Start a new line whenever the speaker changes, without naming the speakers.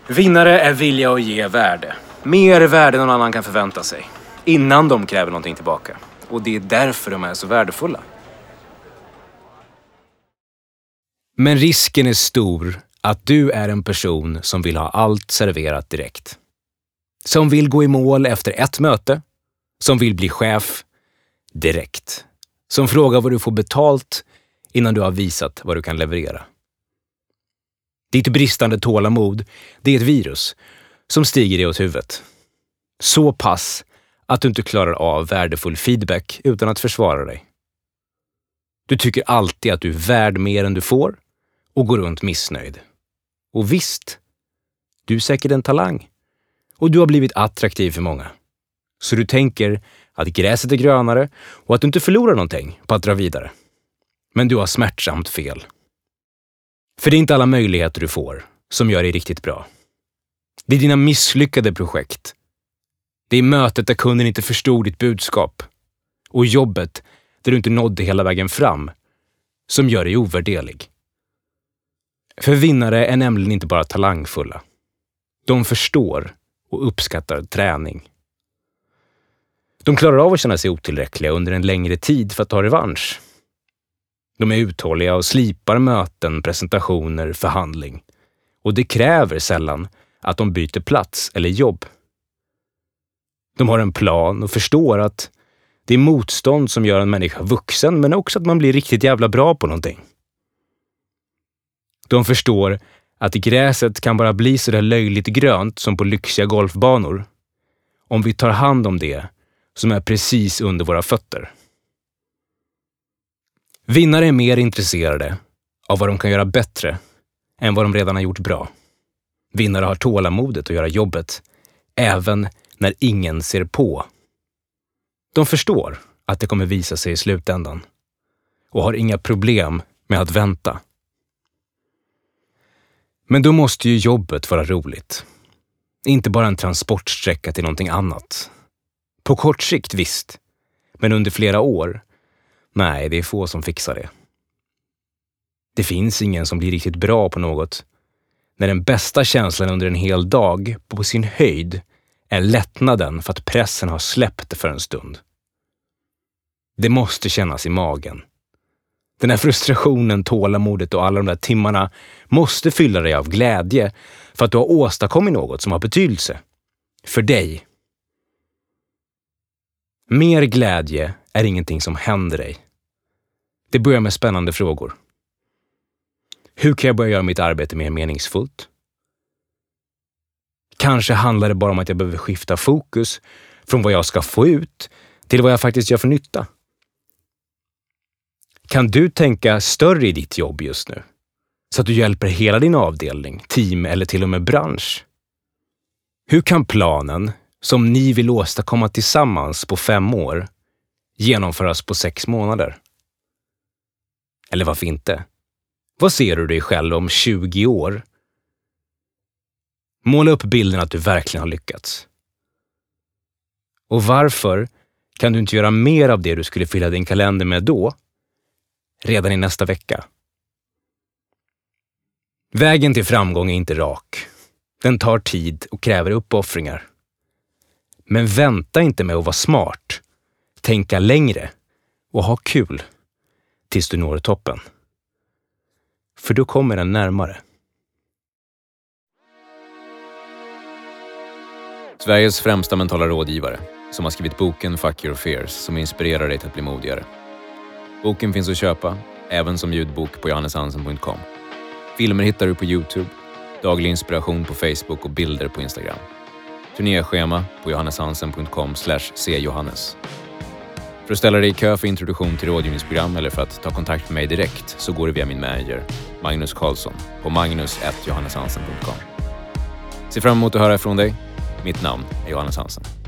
Vinnare är villiga att ge värde. Mer värde än någon annan kan förvänta sig. Innan de kräver någonting tillbaka. Och det är därför de är så värdefulla. Men risken är stor att du är en person som vill ha allt serverat direkt. Som vill gå i mål efter ett möte. Som vill bli chef direkt. Som frågar vad du får betalt innan du har visat vad du kan leverera. Ditt bristande tålamod, det är ett virus som stiger dig åt huvudet. Så pass att du inte klarar av värdefull feedback utan att försvara dig. Du tycker alltid att du är värd mer än du får och går runt missnöjd. Och visst, du är säkert en talang och du har blivit attraktiv för många. Så du tänker att gräset är grönare och att du inte förlorar någonting på att dra vidare. Men du har smärtsamt fel. För det är inte alla möjligheter du får som gör dig riktigt bra. Det är dina misslyckade projekt. Det är mötet där kunden inte förstod ditt budskap. Och jobbet där du inte nådde hela vägen fram som gör dig ovärderlig. För vinnare är nämligen inte bara talangfulla. De förstår och uppskattar träning. De klarar av att känna sig otillräckliga under en längre tid för att ta revansch. De är uthålliga och slipar möten, presentationer, förhandling. Och det kräver sällan att de byter plats eller jobb. De har en plan och förstår att det är motstånd som gör en människa vuxen, men också att man blir riktigt jävla bra på någonting. De förstår att gräset kan bara bli så där löjligt grönt som på lyxiga golfbanor om vi tar hand om det som är precis under våra fötter. Vinnare är mer intresserade av vad de kan göra bättre än vad de redan har gjort bra. Vinnare har tålamodet att göra jobbet även när ingen ser på. De förstår att det kommer visa sig i slutändan och har inga problem med att vänta. Men då måste ju jobbet vara roligt. Inte bara en transportsträcka till någonting annat. På kort sikt visst, men under flera år, nej, det är få som fixar det. Det finns ingen som blir riktigt bra på något när den bästa känslan under en hel dag på sin höjd är lättnaden för att pressen har släppt för en stund. Det måste kännas i magen. Den här frustrationen, tålamodet och alla de där timmarna måste fylla dig av glädje för att du har åstadkommit något som har betydelse. För dig. Mer glädje är ingenting som händer dig. Det börjar med spännande frågor. Hur kan jag börja göra mitt arbete mer meningsfullt? Kanske handlar det bara om att jag behöver skifta fokus från vad jag ska få ut till vad jag faktiskt gör för nytta. Kan du tänka större i ditt jobb just nu? Så att du hjälper hela din avdelning, team eller till och med bransch? Hur kan planen som ni vill åstadkomma tillsammans på 5 år genomföras på 6 månader? Eller varför inte? Vad ser du dig själv om 20 år? Måla upp bilden att du verkligen har lyckats. Och varför kan du inte göra mer av det du skulle fylla din kalender med då? Redan i nästa vecka. Vägen till framgång är inte rak. Den tar tid och kräver uppoffringar. Men vänta inte med att vara smart. Tänka längre och ha kul tills du når toppen. För då kommer den närmare.
Sveriges främsta mentala rådgivare som har skrivit boken Fuck Your Fears som inspirerar dig till att bli modigare. Boken finns att köpa, även som ljudbok på johanneshansen.com. Filmer hittar du på YouTube, daglig inspiration på Facebook och bilder på Instagram. Turnéschema på johanneshansen.com/cjohannes. För att ställa dig i kö för introduktion till rådgivningsprogram eller för att ta kontakt med mig direkt så går du via min manager, Magnus Karlsson, på magnus@johanneshansen.com. Se fram emot att höra ifrån dig. Mitt namn är Johannes Hansen.